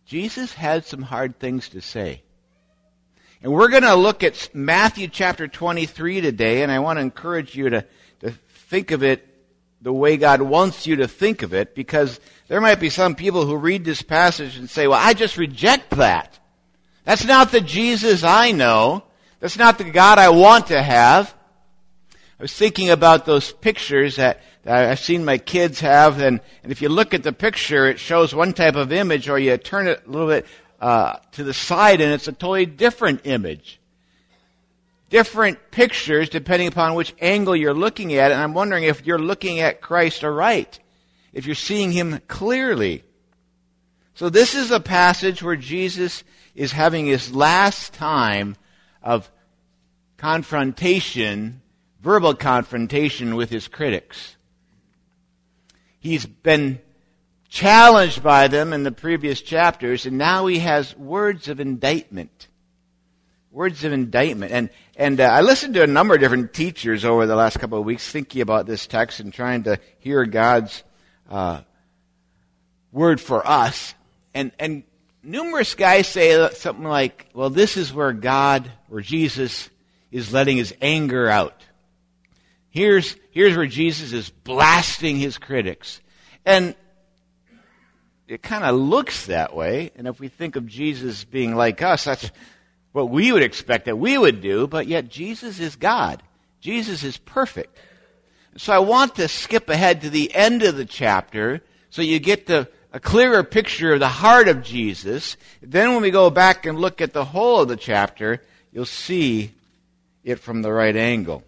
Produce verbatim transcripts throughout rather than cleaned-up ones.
Jesus had some hard things to say. And we're going to look at Matthew chapter twenty-three today, and I want to encourage you to, to think of it the way God wants you to think of it, because there might be some people who read this passage and say, well, I just reject that. That's not the Jesus I know. That's not the God I want to have. I was thinking about those pictures that, that I've seen my kids have, and, and if you look at the picture, it shows one type of image, or you turn it a little bit uh, to the side, and it's a totally different image. Different pictures depending upon which angle you're looking at, and I'm wondering if you're looking at Christ aright, if you're seeing Him clearly. So this is a passage where Jesus is having His last time of confrontation, verbal confrontation with His critics. He's been challenged by them in the previous chapters, and now He has words of indictment. Words of indictment. And and uh, I listened to a number of different teachers over the last couple of weeks thinking about this text and trying to hear God's uh, word for us. And and numerous guys say something like, well, this is where God, where Jesus is letting His anger out. Here's, here's where Jesus is blasting His critics. And it kind of looks that way. And if we think of Jesus being like us, that's what we would expect that we would do. But yet Jesus is God. Jesus is perfect. So I want to skip ahead to the end of the chapter so you get the a clearer picture of the heart of Jesus. Then when we go back and look at the whole of the chapter, you'll see it from the right angle.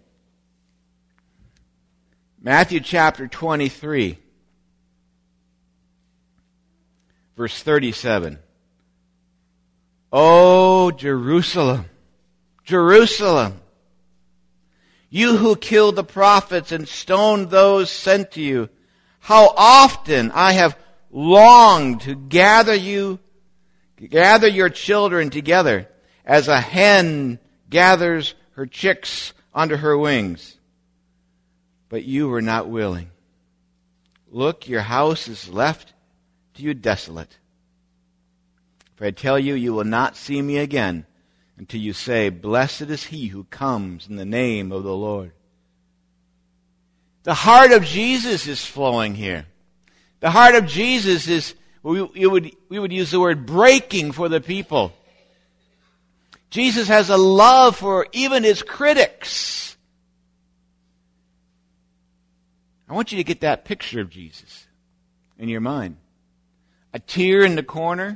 Matthew chapter twenty-three, verse thirty-seven. Oh, Jerusalem, Jerusalem, you who killed the prophets and stoned those sent to you, how often I have longed to gather you, gather your children together as a hen gathers her chicks under her wings. But you were not willing. Look, your house is left to you desolate. For I tell you, you will not see me again until you say, blessed is he who comes in the name of the Lord. The heart of Jesus is flowing here. The heart of Jesus is, we, we, would, we would use the word breaking for the people. Jesus has a love for even His critics. I want you to get that picture of Jesus in your mind. A tear in the corner.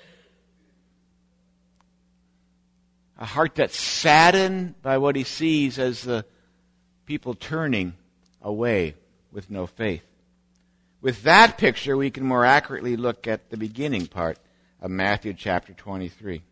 A heart that's saddened by what He sees as the people turning away with no faith. With that picture, we can more accurately look at the beginning part of Matthew chapter twenty-three.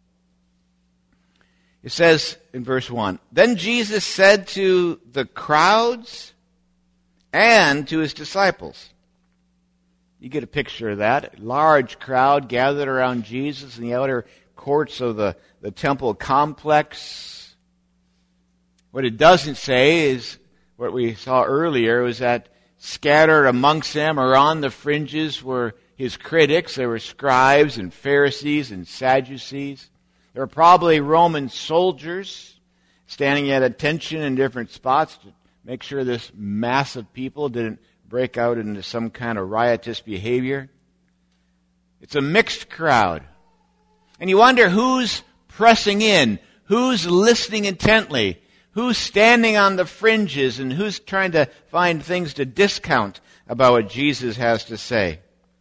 It says in verse one, then Jesus said to the crowds and to His disciples. You get a picture of that. A large crowd gathered around Jesus in the outer courts of the, the temple complex. What it doesn't say is what we saw earlier, was that scattered amongst them or on the fringes were His critics. There were scribes and Pharisees and Sadducees. There were probably Roman soldiers standing at attention in different spots to make sure this mass of people didn't break out into some kind of riotous behavior. It's a mixed crowd. And you wonder who's pressing in, who's listening intently, who's standing on the fringes, and who's trying to find things to discount about what Jesus has to say.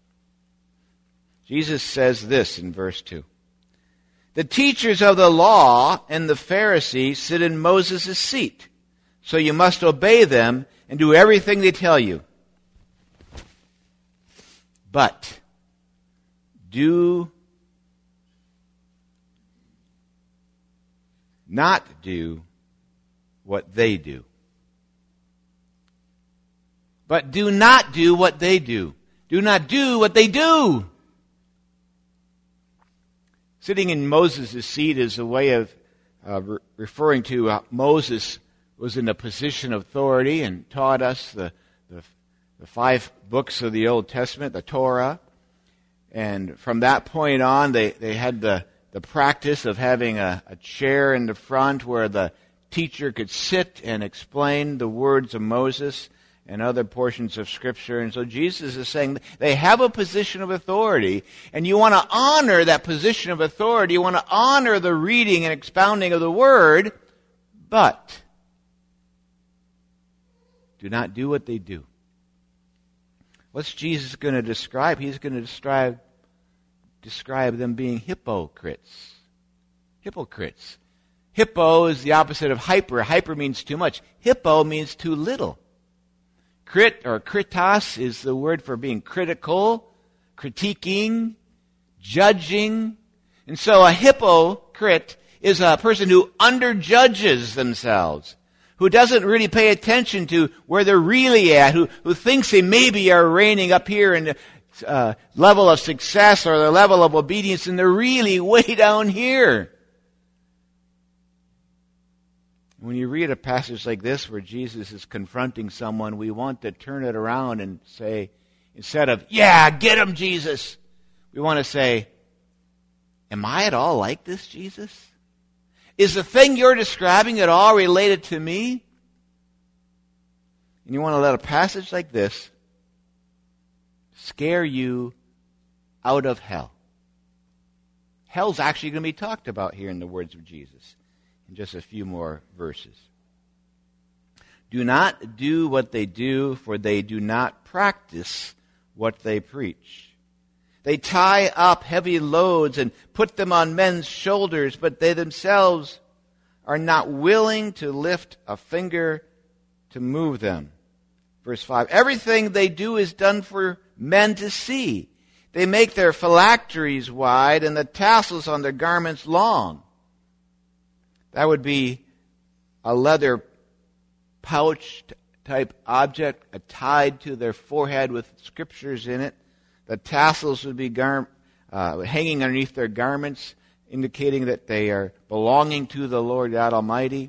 Jesus says this in verse two. The teachers of the law and the Pharisees sit in Moses' seat, so you must obey them and do everything they tell you. But do not do what they do. But do not do what they do. Do not do what they do. Sitting in Moses' seat is a way of uh, re- referring to uh, Moses was in a position of authority and taught us the, the, the five books of the Old Testament, the Torah. And from that point on, they, they had the, the practice of having a, a chair in the front where the teacher could sit and explain the words of Moses and other portions of Scripture. And so Jesus is saying they have a position of authority, and you want to honor that position of authority. You want to honor the reading and expounding of the Word, but do not do what they do. What's Jesus going to describe? He's going to describe describe them being hypocrites. Hypocrites. Hippo is the opposite of hyper. Hyper means too much. Hippo means too little. Crit or kritos is the word for being critical, critiquing, judging. And so a hypocrite is a person who underjudges themselves, who doesn't really pay attention to where they're really at, who, who thinks they maybe are reigning up here in the uh, level of success or the level of obedience, and they're really way down here. When you read a passage like this where Jesus is confronting someone, we want to turn it around and say, instead of, yeah, get him, Jesus, we want to say, am I at all like this, Jesus? Is the thing you're describing at all related to me? And you want to let a passage like this scare you out of hell. Hell's actually going to be talked about here in the words of Jesus. Just a few more verses. Do not do what they do, for they do not practice what they preach. They tie up heavy loads and put them on men's shoulders, but they themselves are not willing to lift a finger to move them. Verse five, everything they do is done for men to see. They make their phylacteries wide and the tassels on their garments long. That would be a leather pouch type object tied to their forehead with scriptures in it. The tassels would be gar- uh, hanging underneath their garments, indicating that they are belonging to the Lord God Almighty.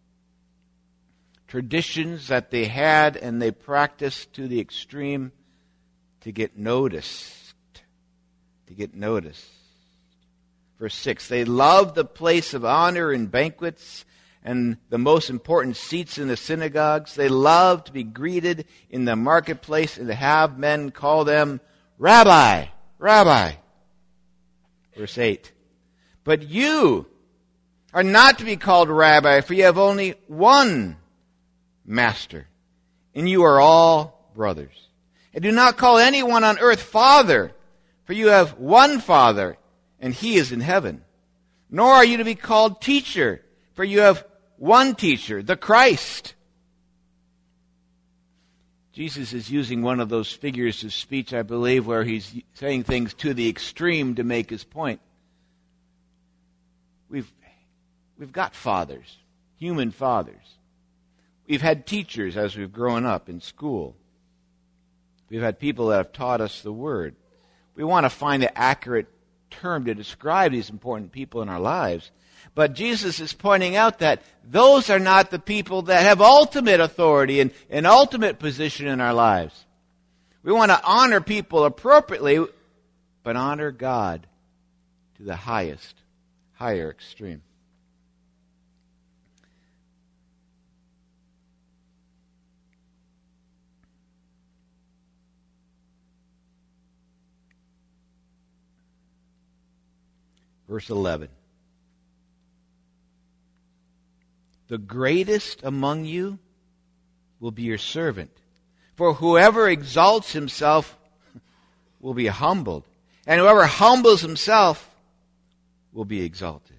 Traditions that they had and they practiced to the extreme to get noticed. To get noticed. Verse six, they love the place of honor in banquets and the most important seats in the synagogues. They love to be greeted in the marketplace and to have men call them Rabbi, Rabbi. Verse eight, but you are not to be called Rabbi, for you have only one Master, and you are all brothers. And do not call anyone on earth Father, for you have one Father, and He is in heaven. Nor are you to be called teacher, for you have one teacher, the Christ. Jesus is using one of those figures of speech, I believe, where he's saying things to the extreme to make his point. We've, we've got fathers, human fathers. We've had teachers as we've grown up in school. We've had people that have taught us the Word. We want to find the accurate term to describe these important people in our lives. But Jesus is pointing out that those are not the people that have ultimate authority and an ultimate position in our lives. We want to honor people appropriately, but honor God to the highest, higher extreme. Verse eleven. The greatest among you will be your servant. For whoever exalts himself will be humbled, and whoever humbles himself will be exalted.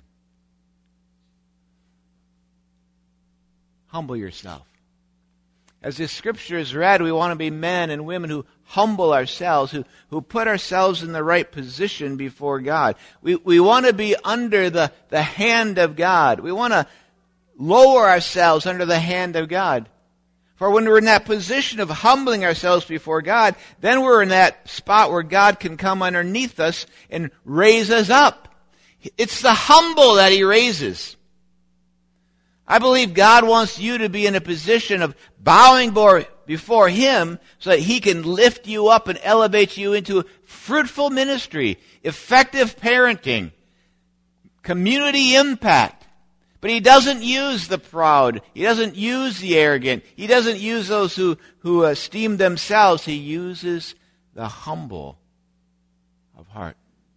Humble yourself. As this scripture is read, we want to be men and women who humble ourselves, who, who put ourselves in the right position before God. We, we want to be under the, the hand of God. We want to lower ourselves under the hand of God. For when we're in that position of humbling ourselves before God, then we're in that spot where God can come underneath us and raise us up. It's the humble that He raises. I believe God wants you to be in a position of bowing before Him so that He can lift you up and elevate you into fruitful ministry, effective parenting, community impact. But He doesn't use the proud. He doesn't use the arrogant. He doesn't use those who, who esteem themselves. He uses the humble of heart.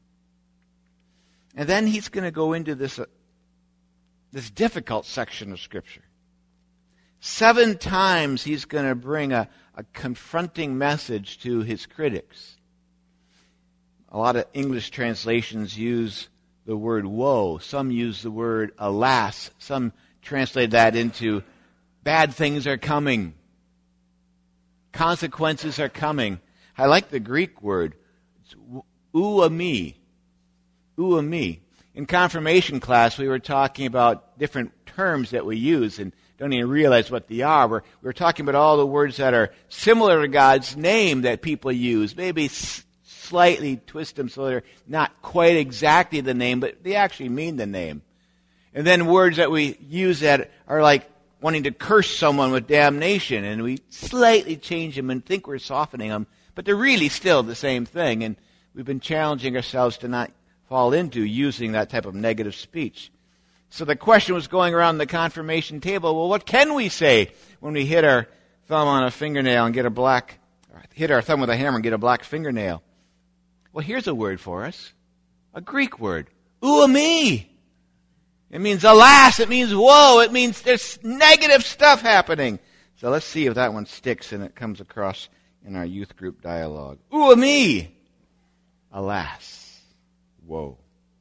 And then He's going to go into this, uh, this difficult section of Scripture. Seven times He's going to bring a, a confronting message to His critics. A lot of English translations use the word woe. Some use the word alas. Some translate that into bad things are coming. Consequences are coming. I like the Greek word. It's ouami. Ouami. In confirmation class, we were talking about different terms that we use and don't even realize what they are. We're, we're talking about all the words that are similar to God's name that people use. Maybe s- slightly twist them so they're not quite exactly the name, but they actually mean the name. And then words that we use that are like wanting to curse someone with damnation, and we slightly change them and think we're softening them, but they're really still the same thing. And we've been challenging ourselves to not fall into using that type of negative speech. So the question was going around the confirmation table, well, what can we say when we hit our thumb on a fingernail and get a black, hit our thumb with a hammer and get a black fingernail? Well, here's a word for us, a Greek word, ouami. It means alas, it means woe, it means there's negative stuff happening. So let's see if that one sticks and it comes across in our youth group dialogue. Ouami, alas, woe.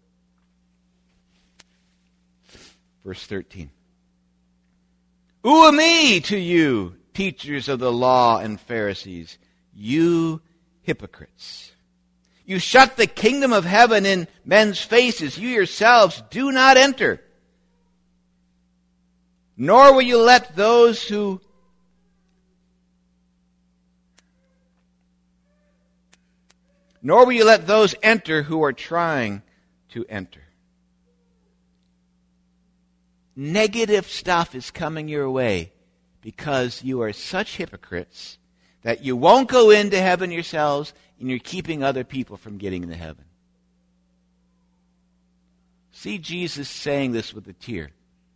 Verse thirteen. Ouami to you, teachers of the law and Pharisees, you hypocrites. You shut the kingdom of heaven in men's faces. You yourselves do not enter. Nor will you let those who nor will you let those enter who are trying to enter. Negative stuff is coming your way because you are such hypocrites that you won't go into heaven yourselves and you're keeping other people from getting into heaven. See Jesus saying this with a tear.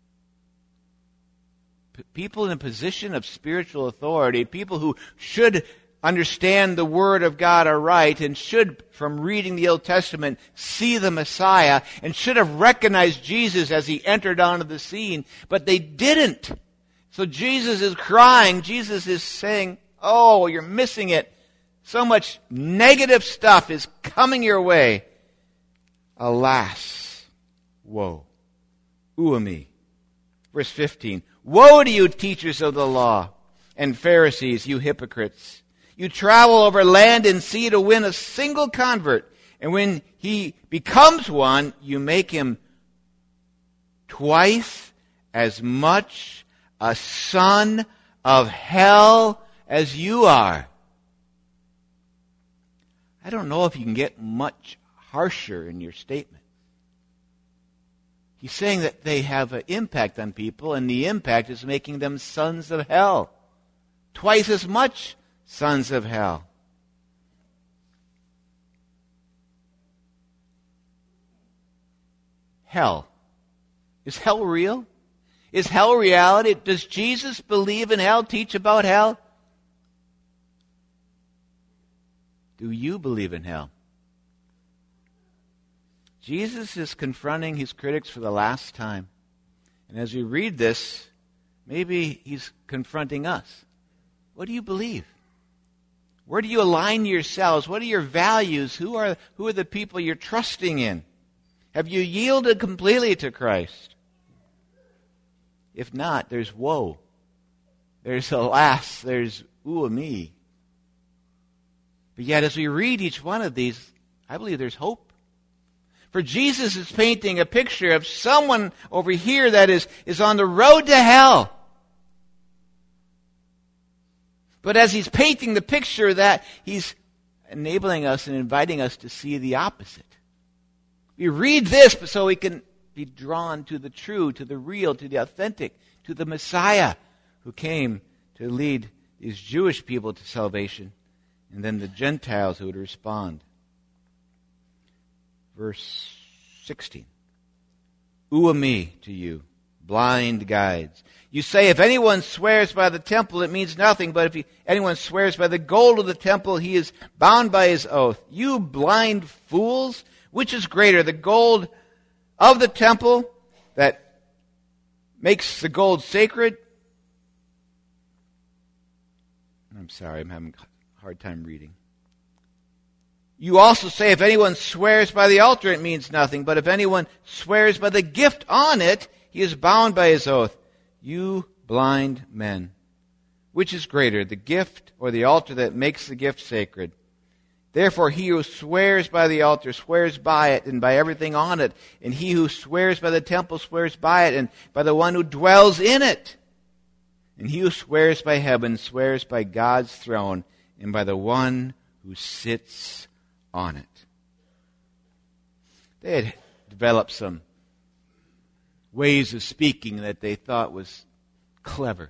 P- people in a position of spiritual authority, people who should understand the Word of God aright and should, from reading the Old Testament, see the Messiah and should have recognized Jesus as He entered onto the scene, but they didn't. So Jesus is crying. Jesus is saying, oh, you're missing it. So much negative stuff is coming your way. Alas, woe. Ouami. Verse fifteen. Woe to you, teachers of the law and Pharisees, you hypocrites. You travel over land and sea to win a single convert. And when he becomes one, you make him twice as much a son of hell as you are. I don't know if you can get much harsher in your statement. He's saying that they have an impact on people, and the impact is making them sons of hell. Twice as much sons of hell. Hell. Is hell real? Is hell reality? Does Jesus believe in hell, teach about hell? Do you believe in hell? Jesus is confronting his critics for the last time. And as we read this, maybe he's confronting us. What do you believe? Where do you align yourselves? What are your values? Who are, who are the people you're trusting in? Have you yielded completely to Christ? If not, there's woe. There's alas. There's ouami. But yet, as we read each one of these, I believe there's hope. For Jesus is painting a picture of someone over here that is, is on the road to hell. But as he's painting the picture of that, he's enabling us and inviting us to see the opposite. We read this so we can be drawn to the true, to the real, to the authentic, to the Messiah who came to lead these Jewish people to salvation, and then the Gentiles who would respond. Verse sixteen. Uami to you, blind guides. You say, if anyone swears by the temple, it means nothing, but if he, anyone swears by the gold of the temple, he is bound by his oath. You blind fools, which is greater, the gold of the temple that makes the gold sacred? I'm sorry, I'm having a hard time reading. You also say, if anyone swears by the altar, it means nothing, but if anyone swears by the gift on it, he is bound by his oath. You blind men, which is greater, the gift or the altar that makes the gift sacred? Therefore, he who swears by the altar swears by it and by everything on it. And he who swears by the temple swears by it and by the one who dwells in it. And he who swears by heaven swears by God's throne and by the one who sits on it. They had developed some ways of speaking that they thought was clever.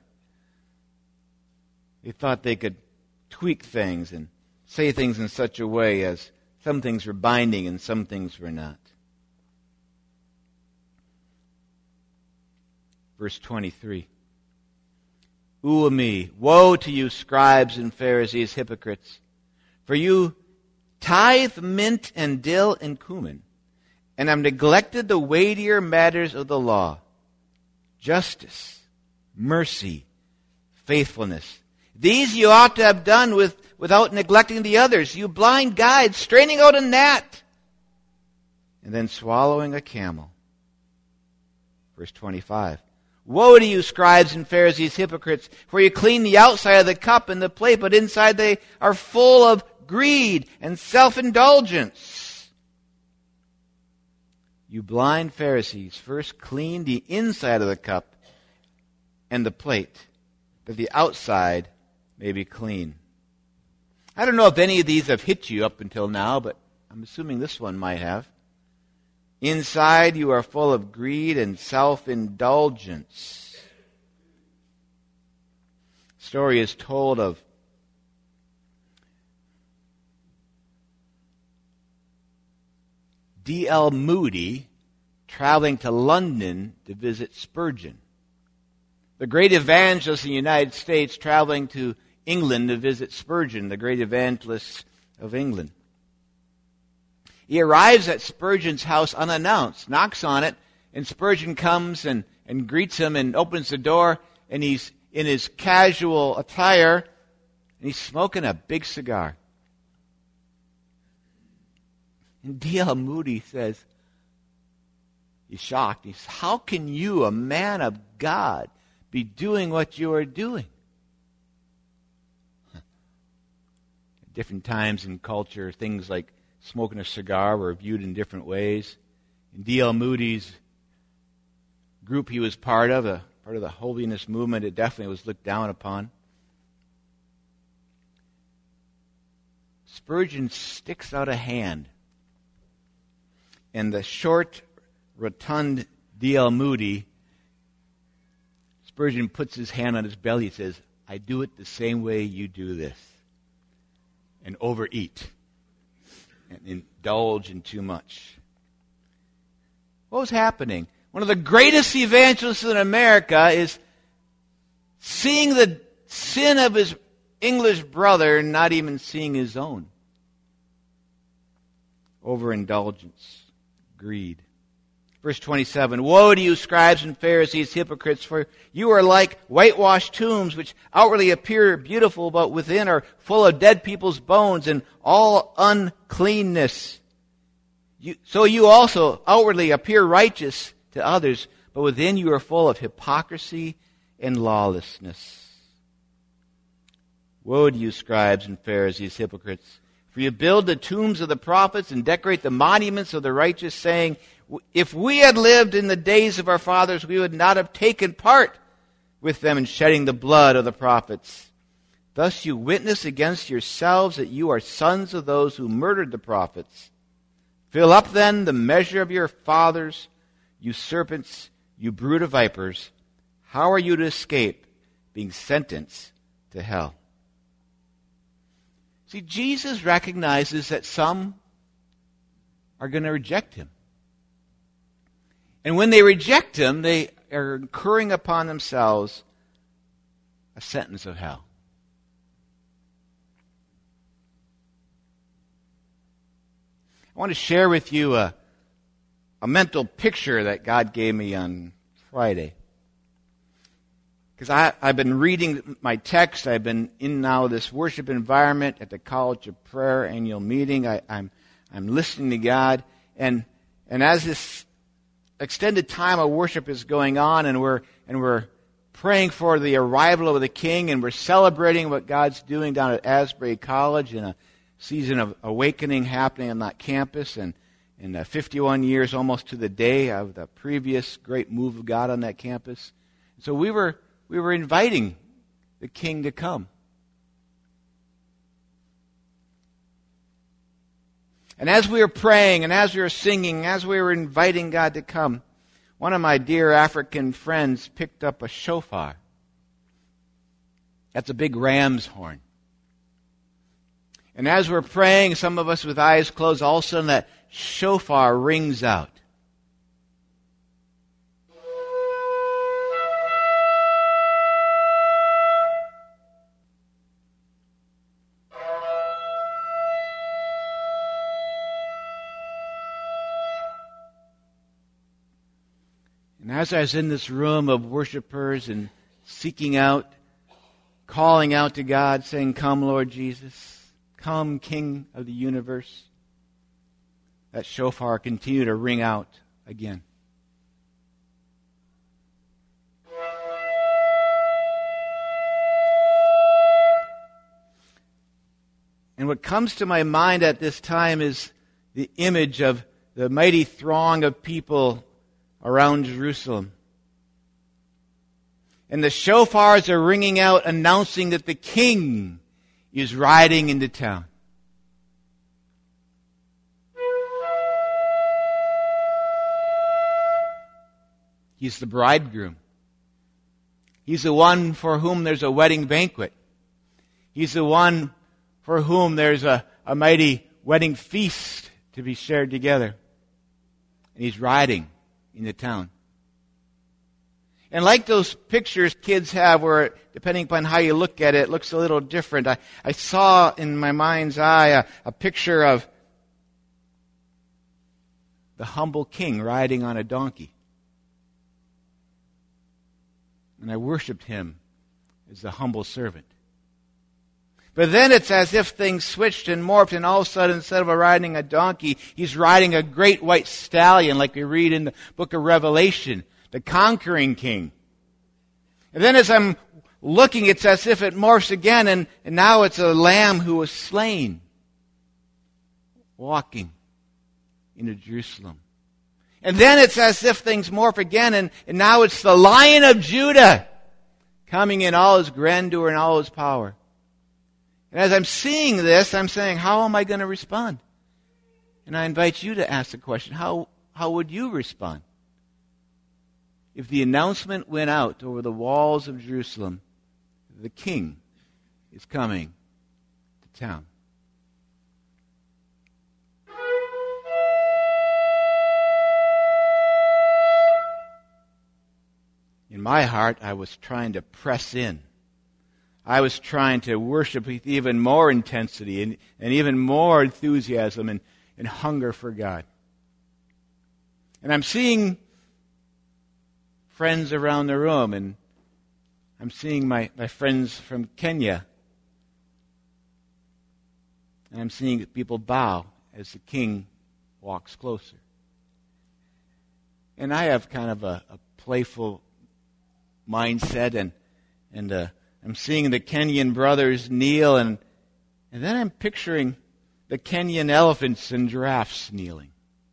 They thought they could tweak things and say things in such a way as some things were binding and some things were not. Verse twenty-three. Uami, woe to you, scribes and Pharisees, hypocrites! For you tithe mint and dill and cumin, and have neglected the weightier matters of the law, justice, mercy, faithfulness. These you ought to have done with, without neglecting the others. You blind guides, straining out a gnat, and then swallowing a camel. Verse twenty-five. Woe to you, scribes and Pharisees, hypocrites, for you clean the outside of the cup and the plate, but inside they are full of greed and self-indulgence. You blind Pharisees, first clean the inside of the cup and the plate, that the outside may be clean. I don't know if any of these have hit you up until now, but I'm assuming this one might have. Inside you are full of greed and self-indulgence. The story is told of D L Moody traveling to London to visit Spurgeon. The great evangelist in the United States traveling to England to visit Spurgeon, the great evangelist of England. He arrives at Spurgeon's house unannounced, knocks on it, and Spurgeon comes and, and greets him and opens the door, and he's in his casual attire, and he's smoking a big cigar. And D L Moody says, he's shocked. He says, how can you, a man of God, be doing what you are doing? At different times in culture, things like smoking a cigar were viewed in different ways. In D L Moody's group he was part of, a part of the holiness movement, it definitely was looked down upon. Spurgeon sticks out a hand, and the short, rotund D L Moody, Spurgeon puts his hand on his belly and says, I do it the same way you do this. And overeat. And indulge in too much. What was happening? One of the greatest evangelists in America is seeing the sin of his English brother and not even seeing his own. Overindulgence. Greed. Verse twenty-seven, woe to you, scribes and Pharisees, hypocrites, for you are like whitewashed tombs, which outwardly appear beautiful, but within are full of dead people's bones and all uncleanness. You, so you also outwardly appear righteous to others, but within you are full of hypocrisy and lawlessness. Woe to you, scribes and Pharisees, hypocrites, for you build the tombs of the prophets and decorate the monuments of the righteous, saying, if we had lived in the days of our fathers, we would not have taken part with them in shedding the blood of the prophets. Thus you witness against yourselves that you are sons of those who murdered the prophets. Fill up then the measure of your fathers, you serpents, you brood of vipers. How are you to escape being sentenced to hell? See, Jesus recognizes that some are going to reject him. And when they reject him, they are incurring upon themselves a sentence of hell. I want to share with you a, a mental picture that God gave me on Friday. Because I've been reading my text. I've been in now this worship environment at the College of Prayer annual meeting. I, I'm I'm listening to God. And and as this extended time of worship is going on, and we're and we're praying for the arrival of the King, and we're celebrating what God's doing down at Asbury College in a season of awakening happening on that campus, and in uh, fifty-one years almost to the day of the previous great move of God on that campus. So we were we were inviting the King to come. And as we were praying, and as we were singing, as we were inviting God to come, one of my dear African friends picked up a shofar. That's a big ram's horn. And as we're praying, some of us with eyes closed, all of a sudden that shofar rings out. And as I was in this room of worshipers and seeking out, calling out to God, saying, "Come, Lord Jesus. Come, King of the universe," that shofar continued to ring out again. And what comes to my mind at this time is the image of the mighty throng of people around Jerusalem. And the shofars are ringing out, announcing that the King is riding into town. He's the bridegroom. He's the one for whom there's a wedding banquet. He's the one for whom there's a, a mighty wedding feast to be shared together. And he's riding into town. And like those pictures kids have where, depending upon how you look at it, it looks a little different. I, I saw in my mind's eye a, a picture of the humble king riding on a donkey. And I worshiped him as the humble servant. But then it's as if things switched and morphed, and all of a sudden, instead of riding a donkey, he's riding a great white stallion, like we read in the book of Revelation, the conquering king. And then as I'm looking, it's as if it morphs again, and, and now it's a lamb who was slain, walking into Jerusalem. And then it's as if things morph again, and, and now it's the Lion of Judah coming in all his grandeur and all his power. And as I'm seeing this, I'm saying, how am I going to respond? And I invite you to ask the question, how, how would you respond if the announcement went out over the walls of Jerusalem, the King is coming to town? In my heart, I was trying to press in. I was trying to worship with even more intensity and, and even more enthusiasm and, and hunger for God. And I'm seeing friends around the room, and I'm seeing my, my friends from Kenya. And I'm seeing people bow as the King walks closer. And I have kind of a, a playful mindset, and and uh, I'm seeing the Kenyan brothers kneel, and and then I'm picturing the Kenyan elephants and giraffes kneeling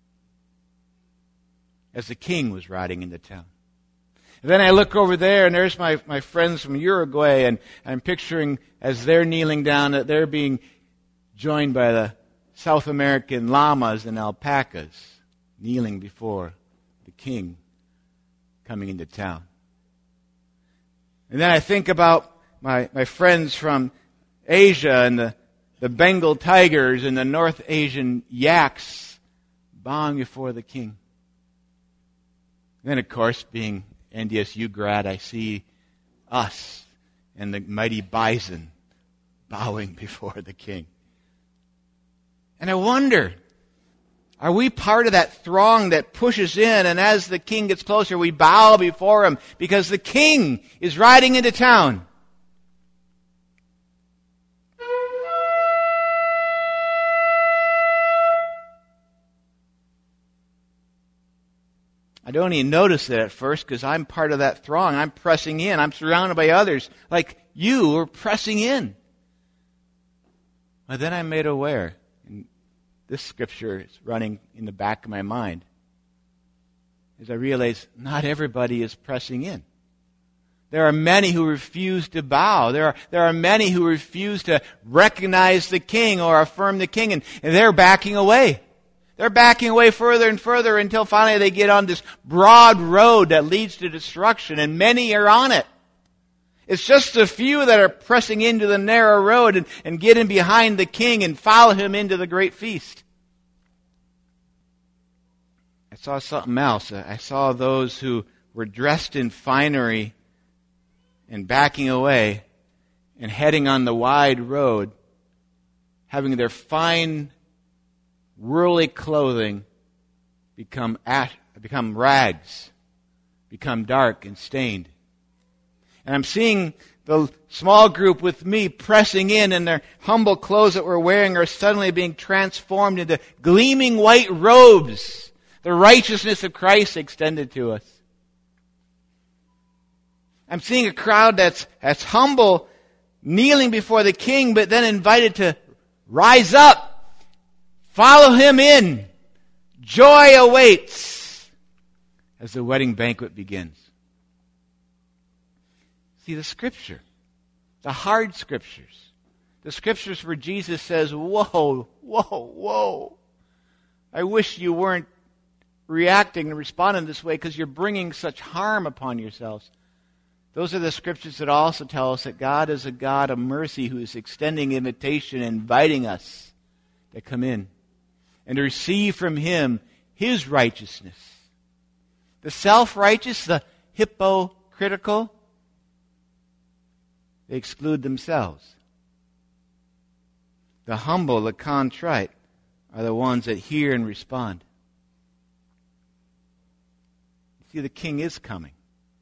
as the King was riding into town. And then I look over there, and there's my, my friends from Uruguay, and I'm picturing as they're kneeling down that they're being joined by the South American llamas and alpacas kneeling before the King coming into town. And then I think about my, my friends from Asia and the, the Bengal tigers and the North Asian yaks bowing before the king. Then, of course, being N D S U grad, I see us and the mighty bison bowing before the king. And I wonder, are we part of that throng that pushes in, and as the king gets closer, we bow before him because the king is riding into town? I don't even notice it at first because I'm part of that throng. I'm pressing in. I'm surrounded by others like you are pressing in. But then I'm made aware, and this scripture is running in the back of my mind, as I realize not everybody is pressing in. There are many who refuse to bow. There are, there are many who refuse to recognize the king or affirm the king, and, and they're backing away. They're backing away further and further until finally they get on this broad road that leads to destruction, and many are on it. It's just a few that are pressing into the narrow road and, and get in behind the king and follow him into the great feast. I saw something else. I saw those who were dressed in finery and backing away and heading on the wide road, having their fine worldly clothing become ash, become rags, become dark and stained. And I'm seeing the small group with me pressing in, and their humble clothes that we're wearing are suddenly being transformed into gleaming white robes, the righteousness of Christ extended to us. I'm seeing a crowd that's, that's humble, kneeling before the king, but then invited to rise up. Follow him in. Joy awaits as the wedding banquet begins. See, the scripture, the hard scriptures, the scriptures where Jesus says, whoa, whoa, whoa. I wish you weren't reacting and responding this way because you're bringing such harm upon yourselves. Those are the scriptures that also tell us that God is a God of mercy who is extending invitation, inviting us to come in and to receive from him his righteousness. The self-righteous, the hypocritical, they exclude themselves. The humble, the contrite, are the ones that hear and respond. See, the king is coming.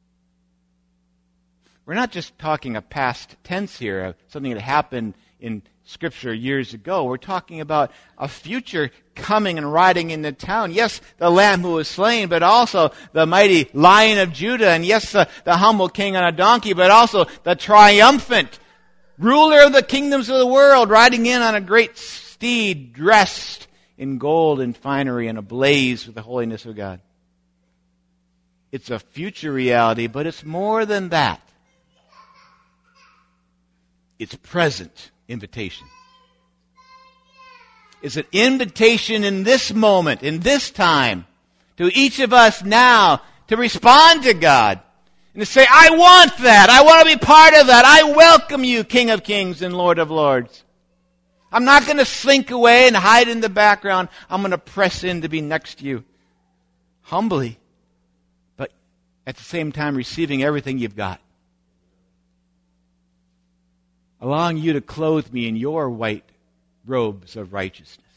We're not just talking a past tense here, of something that happened in Scripture years ago. We're talking about a future coming and riding into town. Yes, the Lamb who was slain, but also the mighty Lion of Judah. And yes, the, the humble king on a donkey, but also the triumphant ruler of the kingdoms of the world, riding in on a great steed, dressed in gold and finery and ablaze with the holiness of God. It's a future reality, but it's more than that. It's present invitation. It's an invitation in this moment, in this time, to each of us now to respond to God and to say, I want that. I want to be part of that. I welcome you, King of Kings and Lord of Lords. I'm not going to slink away and hide in the background. I'm going to press in to be next to you, humbly, but at the same time receiving everything you've got. Allowing you to clothe me in your white robes of righteousness.